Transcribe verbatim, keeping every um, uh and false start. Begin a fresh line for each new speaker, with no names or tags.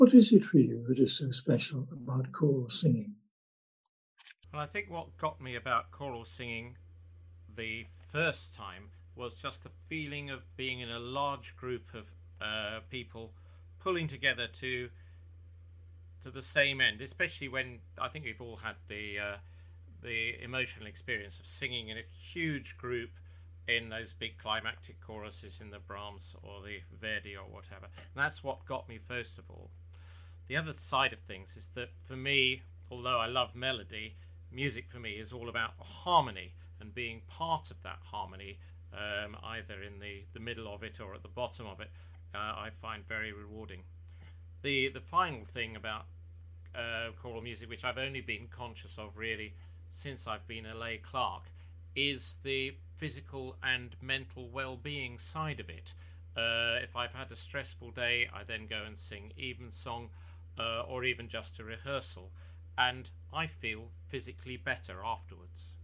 What is it for you that is so special about choral singing?
And I think what got me about choral singing the first time was just the feeling of being in a large group of uh, people pulling together to to the same end. Especially when I think we've all had the uh, the emotional experience of singing in a huge group in those big climactic choruses in the Brahms or the Verdi or whatever. And that's what got me first of all. The other side of things is that for me, although I love melody, music for me is all about harmony and being part of that harmony, um, either in the, the middle of it or at the bottom of it, uh, I find very rewarding. The the final thing about uh, choral music, which I've only been conscious of really since I've been a lay clerk, is the physical and mental well-being side of it. Uh, if I've had a stressful day, I then go and sing evensong, uh, or even just a rehearsal, and I feel physically better afterwards.